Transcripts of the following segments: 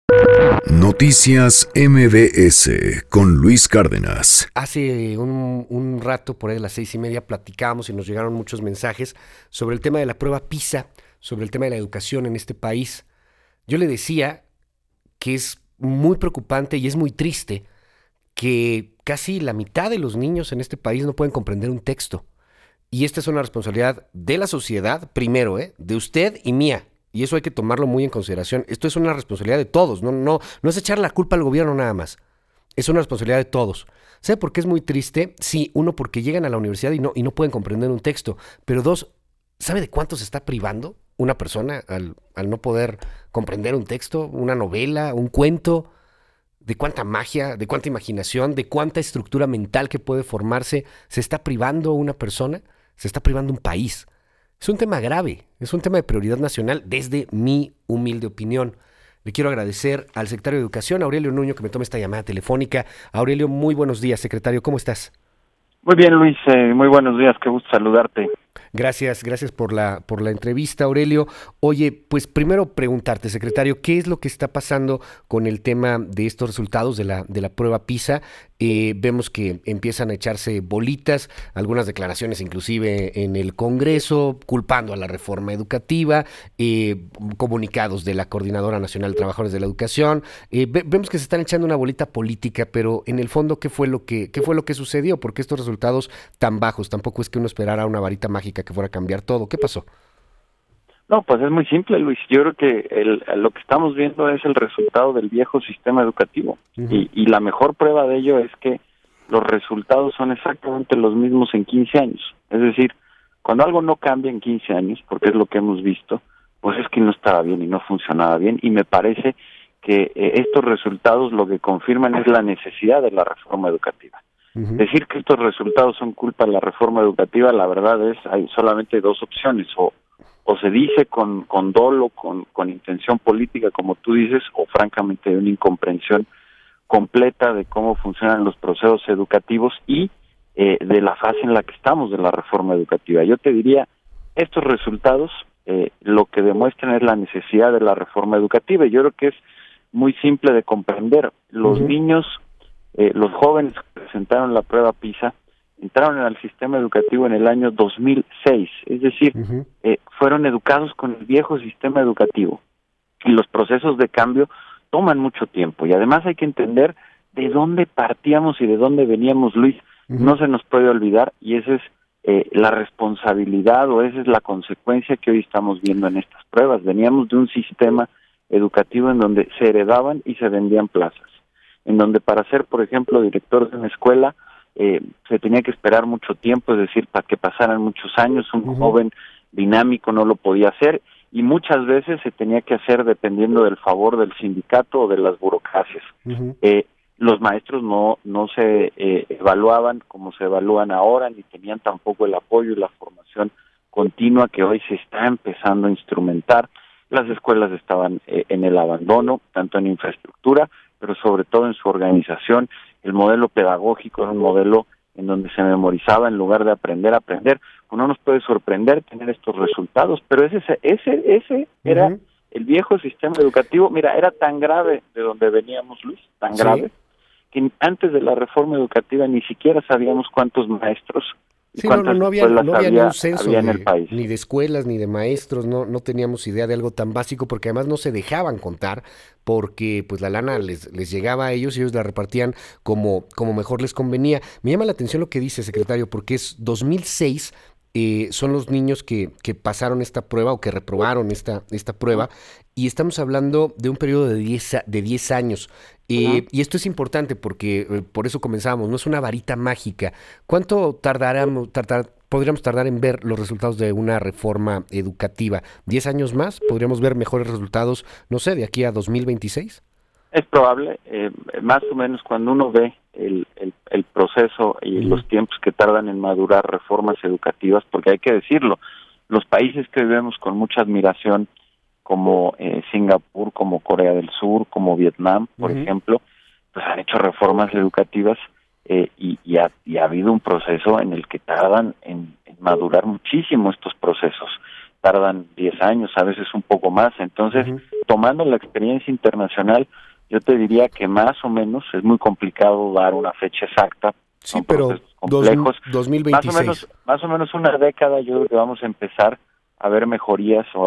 Noticias MBS con Luis Cárdenas. Hace un rato, por ahí a las 6:30, platicábamos y nos llegaron muchos mensajes sobre el tema de la prueba PISA, sobre el tema de la educación en este país. Yo le decía que es muy preocupante y es muy triste que casi la mitad de los niños en este país no pueden comprender un texto. Y esta es una responsabilidad de la sociedad, primero, de usted y mía. Y eso hay que tomarlo muy en consideración. Esto es una responsabilidad de todos, no es echar la culpa al gobierno nada más. Es una responsabilidad de todos. ¿Sabe por qué es muy triste? Sí, uno, porque llegan a la universidad y no pueden comprender un texto. Pero dos, ¿sabe de cuánto se está privando una persona al no poder comprender un texto, una novela, un cuento? De cuánta magia, de cuánta imaginación, de cuánta estructura mental que puede formarse se está privando una persona, se está privando un país. Es un tema grave, es un tema de prioridad nacional desde mi humilde opinión. Le quiero agradecer al secretario de Educación, Aurelio Nuño, que me tome esta llamada telefónica. Aurelio, muy buenos días, secretario, ¿cómo estás? Muy bien, Luis, muy buenos días, qué gusto saludarte. Gracias por la entrevista, Aurelio. Oye, pues primero preguntarte, secretario, ¿qué es lo que está pasando con el tema de estos resultados de la prueba PISA? Vemos que empiezan a echarse bolitas, algunas declaraciones inclusive en el Congreso, culpando a la reforma educativa, comunicados de la Coordinadora Nacional de Trabajadores de la Educación. Vemos que se están echando una bolita política, pero en el fondo, ¿qué fue lo que sucedió? Porque estos resultados tan bajos, tampoco es que uno esperara una varita mágica que fuera a cambiar todo. ¿Qué pasó? No, pues es muy simple, Luis. Yo creo que lo que estamos viendo es el resultado del viejo sistema educativo. Uh-huh. Y la mejor prueba de ello es que los resultados son exactamente los mismos en 15 años. Es decir, cuando algo no cambia en 15 años, porque es lo que hemos visto, pues es que no estaba bien y no funcionaba bien. Y me parece que estos resultados lo que confirman es la necesidad de la reforma educativa. Uh-huh. Decir que estos resultados son culpa de la reforma educativa, la verdad es, hay solamente dos opciones, o se dice con dolo, con intención política, como tú dices, o francamente de una incomprensión completa de cómo funcionan los procesos educativos y de la fase en la que estamos de la reforma educativa. Yo te diría, estos resultados lo que demuestran es la necesidad de la reforma educativa, y yo creo que es muy simple de comprender. Los uh-huh. niños, los jóvenes que presentaron la prueba PISA, entraron al sistema educativo en el año 2006, es decir, uh-huh. Fueron educados con el viejo sistema educativo, y los procesos de cambio toman mucho tiempo, y además hay que entender de dónde partíamos y de dónde veníamos, Luis. Uh-huh. No se nos puede olvidar, y esa es la responsabilidad, o esa es la consecuencia que hoy estamos viendo en estas pruebas. Veníamos de un sistema educativo en donde se heredaban y se vendían plazas, en donde para ser, por ejemplo, director de una escuela, se tenía que esperar mucho tiempo, es decir, para que pasaran muchos años. Un uh-huh. joven dinámico no lo podía hacer, y muchas veces se tenía que hacer dependiendo del favor del sindicato o de las burocracias. Uh-huh. Los maestros no se evaluaban como se evalúan ahora, ni tenían tampoco el apoyo y la formación continua que hoy se está empezando a instrumentar. Las escuelas estaban en el abandono, tanto en infraestructura, pero sobre todo en su organización. El modelo pedagógico era un modelo en donde se memorizaba en lugar de aprender a aprender. Pues no nos puede sorprender tener estos resultados, pero ese era uh-huh. el viejo sistema educativo. Mira, era tan grave de donde veníamos, Luis, tan sí. grave, que antes de la reforma educativa ni siquiera sabíamos cuántos maestros y cuántas escuelas había ni un censo había en el país. Ni de escuelas, ni de maestros, no teníamos idea de algo tan básico, porque además no se dejaban contar, porque pues la lana les llegaba a ellos y ellos la repartían como mejor les convenía. Me llama la atención lo que dice, secretario, porque es 2006, son los niños que pasaron esta prueba o que reprobaron esta prueba, y estamos hablando de un periodo de 10 años. Uh-huh. Y esto es importante porque por eso comenzábamos, no es una varita mágica. ¿Cuánto podríamos tardar en ver los resultados de una reforma educativa? ¿10 años más? ¿Podríamos ver mejores resultados, no sé, de aquí a 2026? Es probable, más o menos cuando uno ve el proceso y uh-huh. los tiempos que tardan en madurar reformas educativas, porque hay que decirlo, los países que vemos con mucha admiración, como Singapur, como Corea del Sur, como Vietnam, por uh-huh. ejemplo, pues han hecho reformas educativas y ha habido un proceso en el que tardan en madurar muchísimo estos procesos. tardan 10 años, a veces un poco más. Entonces, tomando la experiencia internacional, yo te diría que más o menos es muy complicado dar una fecha exacta. Sí, son pero procesos complejos. 2026. Más o menos una década, yo creo que vamos a empezar a ver mejorías o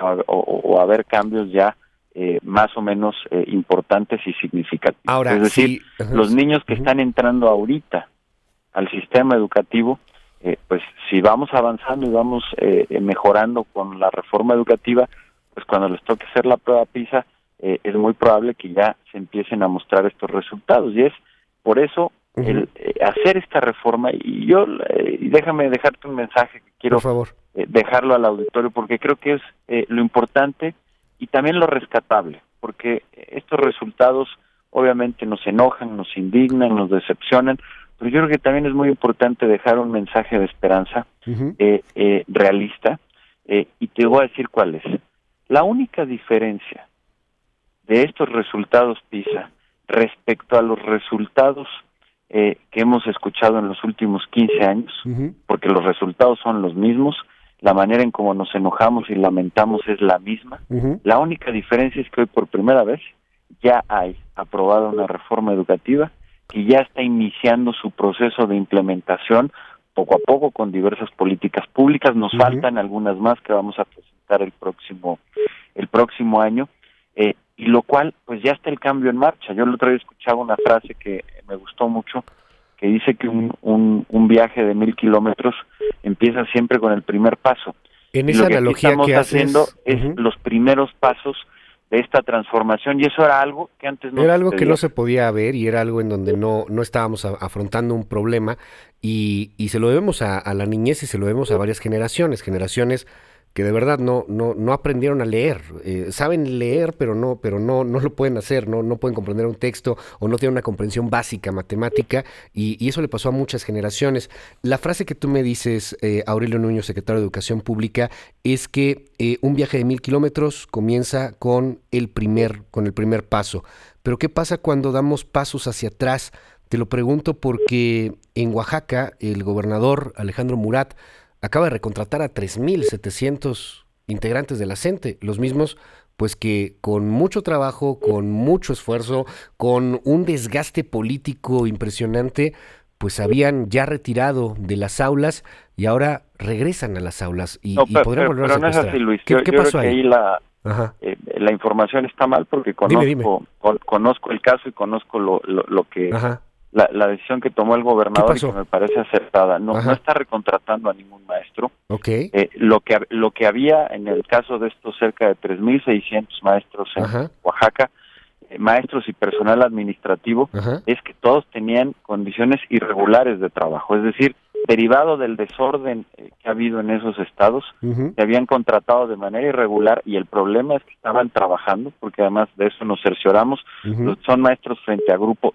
a ver cambios ya más o menos importantes y significativos. Ahora, es decir, los niños que están entrando ahorita al sistema educativo, pues si vamos avanzando y vamos mejorando con la reforma educativa, pues cuando les toque hacer la prueba PISA, es muy probable que ya se empiecen a mostrar estos resultados. Y es por eso el hacer esta reforma, y yo déjame dejarte un mensaje que quiero por favor. Dejarlo al auditorio, porque creo que es lo importante y también lo rescatable, porque estos resultados obviamente nos enojan, nos indignan, nos decepcionan, pero yo creo que también es muy importante dejar un mensaje de esperanza realista, y te voy a decir cuál es. La única diferencia de estos resultados PISA respecto a los resultados que hemos escuchado en los últimos 15 años, porque los resultados son los mismos, la manera en cómo nos enojamos y lamentamos es la misma. La única diferencia es que hoy por primera vez ya hay aprobada una reforma educativa que ya está iniciando su proceso de implementación poco a poco con diversas políticas públicas. Nos faltan algunas más que vamos a presentar el próximo año, y lo cual pues ya está el cambio en marcha. Yo el otro día escuchaba una frase que me gustó mucho, que dice que un viaje de 1,000 kilómetros empieza siempre con el primer paso. En y esa lo que analogía estamos que haciendo haces, es los primeros pasos de esta transformación, y eso era algo que antes no era algo que sucedía. no se podía ver y era algo en donde no estábamos afrontando un problema, y se lo debemos a la niñez y se lo debemos a varias generaciones que de verdad no aprendieron a leer. Saben leer, pero no lo pueden hacer, no pueden comprender un texto o no tienen una comprensión básica matemática, y eso le pasó a muchas generaciones. La frase que tú me dices, Aurelio Nuño, secretario de Educación Pública, es que un viaje de 1,000 kilómetros comienza con el primer paso. Pero ¿qué pasa cuando damos pasos hacia atrás? Te lo pregunto porque en Oaxaca el gobernador Alejandro Murat acaba de recontratar a 3,700 integrantes de la CENTE, los mismos pues que con mucho trabajo, con mucho esfuerzo, con un desgaste político impresionante, pues habían ya retirado de las aulas y ahora regresan a las aulas y podrían volver a pero no es secuestrar. así, Luis. ¿Qué Yo pasó creo que ahí? La información está mal, porque Dime. conozco el caso y conozco lo que la decisión que tomó el ¿Qué gobernador, y pasó? que me parece acertada. No está recontratando a ningún maestro. Okay. Lo que había en el caso de estos cerca de 3,600 maestros en Oaxaca, maestros y personal administrativo, es que todos tenían condiciones irregulares de trabajo, es decir, derivado del desorden que ha habido en esos estados, se habían contratado de manera irregular, y el problema es que estaban trabajando, porque además de eso nos cercioramos, son maestros frente a grupo,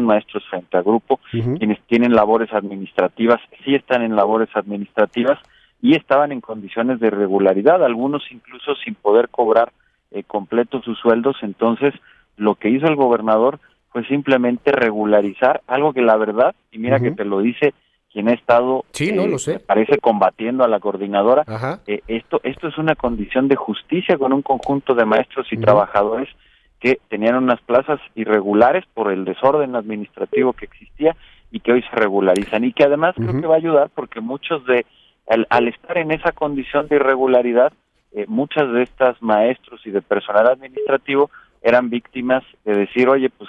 quienes tienen labores administrativas, sí están en labores administrativas, y estaban en condiciones de irregularidad, algunos incluso sin poder cobrar completos sus sueldos. Entonces, lo que hizo el gobernador fue simplemente regularizar algo que la verdad, y mira que te lo dice quien ha estado, lo sé, me parece, combatiendo a la coordinadora, esto es una condición de justicia con un conjunto de maestros y trabajadores que tenían unas plazas irregulares por el desorden administrativo que existía y que hoy se regularizan, y que además creo que va a ayudar porque muchos al estar en esa condición de irregularidad, muchas de estas maestros y de personal administrativo eran víctimas de decir, oye, pues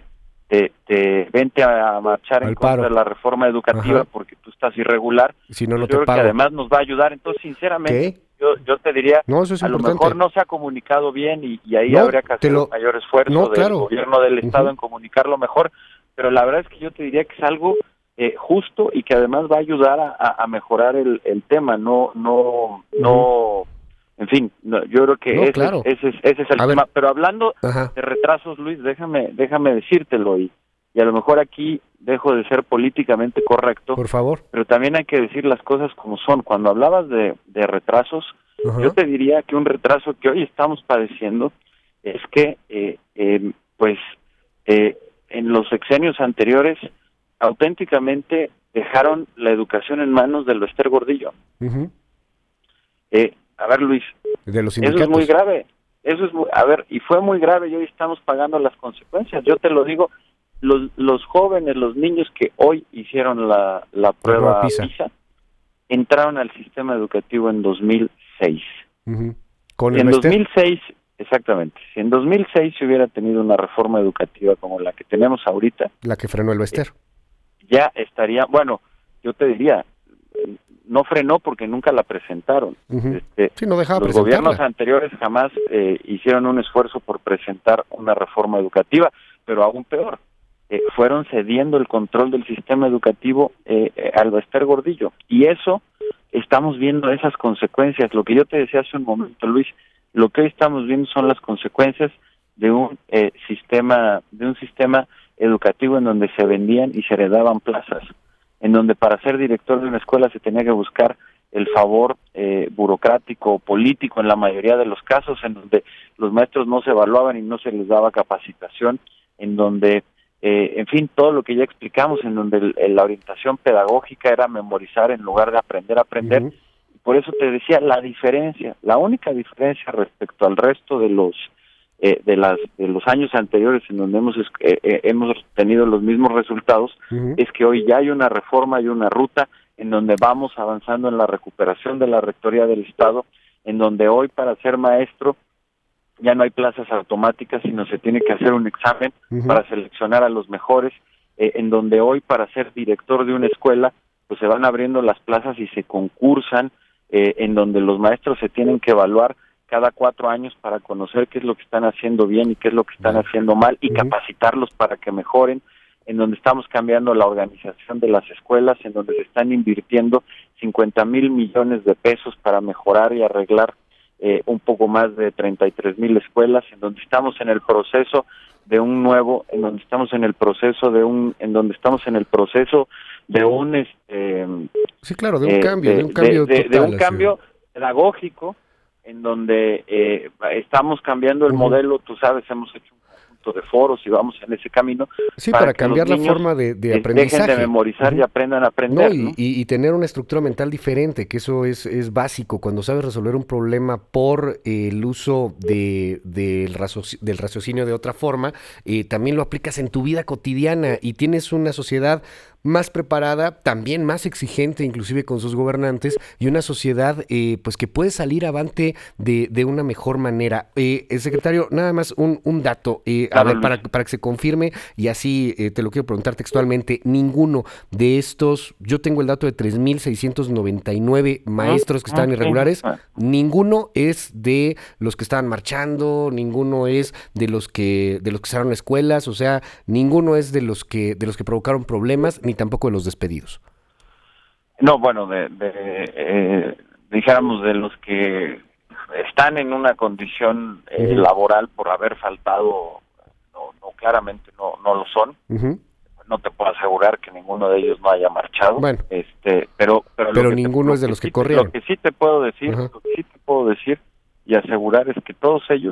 vente a marchar en contra de la reforma educativa porque tú estás irregular. Si no, yo te creo pago. que además nos va a ayudar. Entonces, sinceramente, yo te diría, eso es a importante. lo mejor no se ha comunicado bien, y ahí habría que hacer un mayor esfuerzo del gobierno del estado en comunicarlo mejor, pero la verdad es que yo te diría que es algo justo, y que además va a ayudar a mejorar el tema. En fin, yo creo que ese es el tema. Pero hablando de retrasos, Luis, déjame decírtelo, y a lo mejor aquí dejo de ser políticamente correcto. Por favor. Pero también hay que decir las cosas como son. Cuando hablabas de retrasos, yo te diría que un retraso que hoy estamos padeciendo es que, en los sexenios anteriores, auténticamente dejaron la educación en manos del Bester Gordillo. A ver, Luis, de los eso es sindicatos. muy grave. A ver, y fue muy grave y hoy estamos pagando las consecuencias. Yo te lo digo, los jóvenes, los niños que hoy hicieron la prueba PISA entraron al sistema educativo en 2006. Uh-huh. ¿Con si el en 2006, exactamente, si en 2006 se hubiera tenido una reforma educativa como la que tenemos ahorita, la que frenó el Bester, ya estaría, bueno, yo te diría, no frenó porque nunca la presentaron. Uh-huh. Sí, no dejaba los gobiernos anteriores jamás hicieron un esfuerzo por presentar una reforma educativa, pero aún peor, fueron cediendo el control del sistema educativo al Bester Gordillo, y eso estamos viendo esas consecuencias. Lo que yo te decía hace un momento, Luis, lo que hoy estamos viendo son las consecuencias de un sistema educativo en donde se vendían y se heredaban plazas, en donde para ser director de una escuela se tenía que buscar el favor burocrático o político en la mayoría de los casos, en donde los maestros no se evaluaban y no se les daba capacitación, en donde, en fin, todo lo que ya explicamos, en donde la orientación pedagógica era memorizar en lugar de aprender a aprender. Uh-huh. Y por eso te decía, la única diferencia respecto al resto de los años anteriores en donde hemos tenido los mismos resultados, uh-huh, es que hoy ya hay una reforma y una ruta en donde vamos avanzando en la recuperación de la Rectoría del Estado, en donde hoy para ser maestro ya no hay plazas automáticas, sino se tiene que hacer un examen, uh-huh, para seleccionar a los mejores, en donde hoy para ser director de una escuela pues se van abriendo las plazas y se concursan, en donde los maestros se tienen que evaluar cada 4 años para conocer qué es lo que están haciendo bien y qué es lo que están haciendo mal, y capacitarlos para que mejoren, en donde estamos cambiando la organización de las escuelas, en donde se están invirtiendo 50,000 millones de pesos para mejorar y arreglar un poco más de 33,000 escuelas, en donde estamos en el proceso de un nuevo, en donde estamos en el proceso de un sí, claro, de un cambio pedagógico, en donde estamos cambiando el, uh-huh, modelo. Tú sabes, hemos hecho un conjunto de foros y vamos en ese camino. Sí, para cambiar la forma de aprendizaje. Dejen de memorizar, uh-huh, y aprendan a aprender. No, y tener una estructura mental diferente, que eso es básico. Cuando sabes resolver un problema por el uso del raciocinio de otra forma, también lo aplicas en tu vida cotidiana y tienes una sociedad más preparada, también más exigente, inclusive con sus gobernantes, y una sociedad pues que puede salir avante de una mejor manera. Secretario, nada más un dato, a ver, para que se confirme, y así te lo quiero preguntar textualmente: ninguno de estos, yo tengo el dato de 3,699 maestros que estaban irregulares, ninguno es de los que estaban marchando, ninguno es de los que cerraron escuelas, o sea, ninguno es de los que provocaron problemas, ni tampoco de los despedidos. No, bueno, dijéramos de los que están en una condición uh-huh, laboral por haber faltado, no claramente no lo son. Uh-huh. No te puedo asegurar que ninguno de ellos no haya marchado. Bueno, pero ninguno es de los que corrieron. Lo que sí te puedo decir, y asegurar es que todos ellos,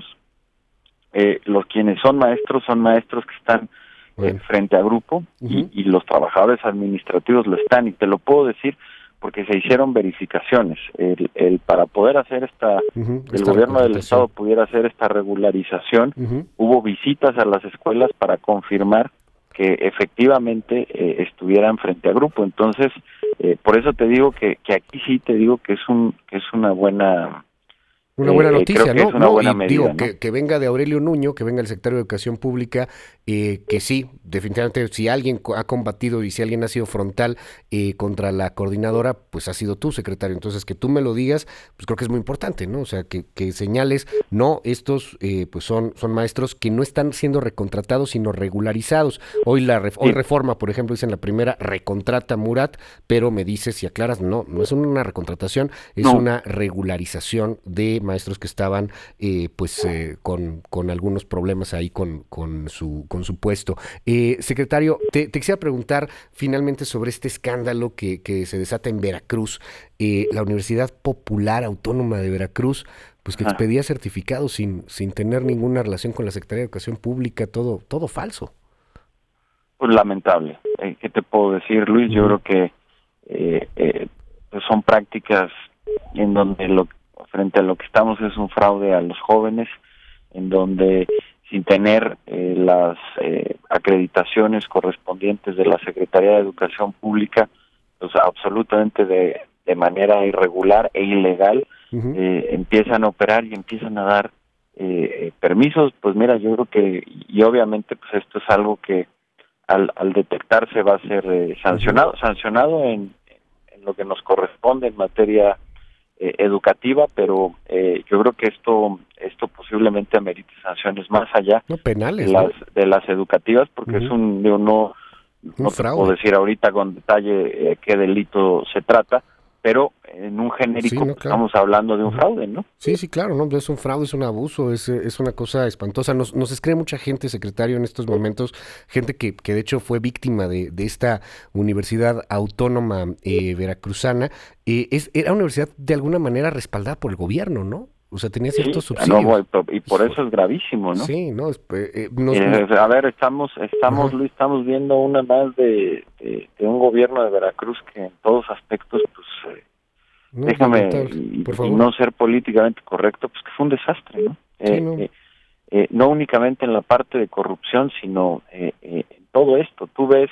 los quienes son maestros que están frente a grupo, uh-huh, y los trabajadores administrativos lo están, y te lo puedo decir porque se hicieron verificaciones. Para poder hacer el gobierno del Estado pudiera hacer esta regularización, uh-huh, hubo visitas a las escuelas para confirmar que efectivamente estuvieran frente a grupo. Entonces, por eso te digo que aquí sí te digo que es una buena noticia, ¿no? Es una buena medida, digo, ¿no? que venga de Aurelio Nuño, que venga el secretario de Educación Pública, que sí, definitivamente, si alguien ha combatido y si alguien ha sido frontal contra la coordinadora, pues ha sido tú, secretario. Entonces, que tú me lo digas, pues creo que es muy importante, ¿no? O sea, que señales, no, estos pues son maestros que no están siendo recontratados, sino regularizados. Hoy Reforma, por ejemplo, dice en la primera, recontrata Murat, pero me dices y aclaras, no es una recontratación, es una regularización de maestros que estaban con algunos problemas ahí con su puesto. Secretario, te quisiera preguntar finalmente sobre este escándalo que se desata en Veracruz. La Universidad Popular Autónoma de Veracruz, pues que expedía certificados sin tener ninguna relación con la Secretaría de Educación Pública, todo falso. Pues lamentable. ¿Qué te puedo decir, Luis? Yo creo que son prácticas en donde frente a lo que estamos es un fraude a los jóvenes, en donde sin tener las acreditaciones correspondientes de la Secretaría de Educación Pública, pues absolutamente de manera irregular e ilegal, empiezan a operar y empiezan a dar permisos. Pues mira, yo creo que, y obviamente pues esto es algo que al detectarse va a ser sancionado en lo que nos corresponde en materia educativa, de yo creo que esto posiblemente amerite sanciones más allá penales, de las educativas, porque es no te puedo decir ahorita con detalle qué delito se trata, pero en un genérico estamos hablando de un fraude, ¿no? Sí, claro, no, es un fraude, es un abuso, es una cosa espantosa. Nos escribe mucha gente, secretario, en estos momentos, gente que de hecho fue víctima de esta Universidad Autónoma Veracruzana. Era una universidad de alguna manera respaldada por el gobierno, ¿no? O sea, tenía ciertos subsidios. No, y por eso es gravísimo, ¿no? Sí, no. A ver, estamos Luis, estamos viendo una más de un gobierno de Veracruz que en todos aspectos, pues, déjame, y no ser políticamente correcto, pues que fue un desastre, ¿no? No únicamente en la parte de corrupción, sino en todo esto. Tú ves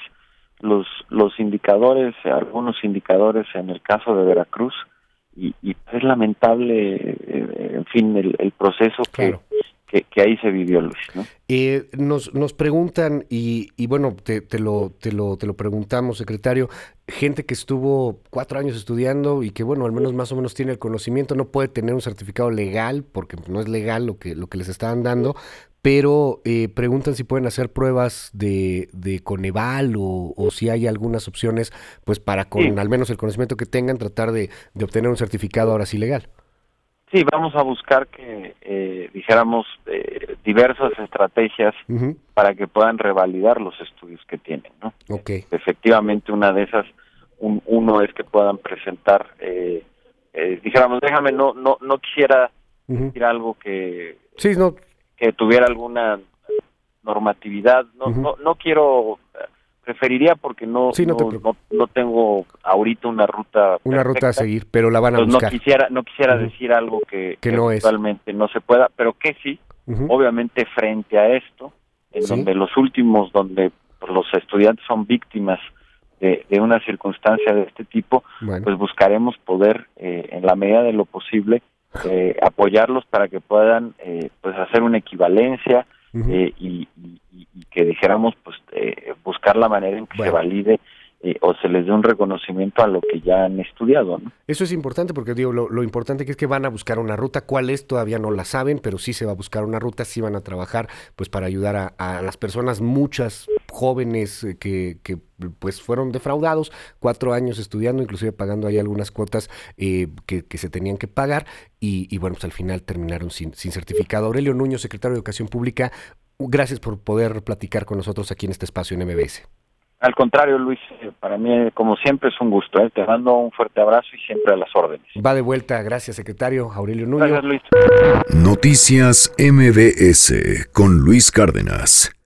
los indicadores, algunos indicadores en el caso de Veracruz, y es lamentable, en fin, el proceso que ahí se vivió, Luis, ¿no? Nos preguntan, y bueno, te lo preguntamos, secretario, gente que estuvo 4 años estudiando y que, bueno, al menos más o menos tiene el conocimiento, no puede tener un certificado legal, porque no es legal lo que les estaban dando, pero preguntan si pueden hacer pruebas de Coneval o si hay algunas opciones, pues para con al menos el conocimiento que tengan, tratar de obtener un certificado ahora sí legal. Sí, vamos a buscar que, dijéramos, diversas estrategias para que puedan revalidar los estudios que tienen, ¿no? Okay. Efectivamente, una de esas, uno es que puedan presentar, dijéramos, no quisiera decir algo que tuviera alguna normatividad, no quiero, preferiría porque no tengo ahorita una ruta a seguir, pero la van a buscar. No quisiera decir algo que no actualmente no se pueda, pero que sí, obviamente frente a esto, donde donde los estudiantes son víctimas de una circunstancia de este tipo, pues buscaremos poder, en la medida de lo posible, apoyarlos para que puedan pues hacer una equivalencia y que dijéramos pues buscar la manera en que se valide o se les dé un reconocimiento a lo que ya han estudiado, ¿no? Eso es importante porque digo, lo importante que es que van a buscar una ruta. ¿Cuál es? Todavía no la saben, pero sí se va a buscar una ruta, sí van a trabajar pues para ayudar a las personas, muchas jóvenes que pues fueron defraudados, 4 años estudiando, inclusive pagando ahí algunas cuotas que se tenían que pagar y bueno, pues al final terminaron sin certificado. Aurelio Nuño, secretario de Educación Pública, gracias por poder platicar con nosotros aquí en este espacio en MBS. Al contrario, Luis, para mí, como siempre, es un gusto. Te mando un fuerte abrazo y siempre a las órdenes. Va de vuelta. Gracias, secretario. Aurelio Nuño. Gracias, Luis. Noticias MBS con Luis Cárdenas.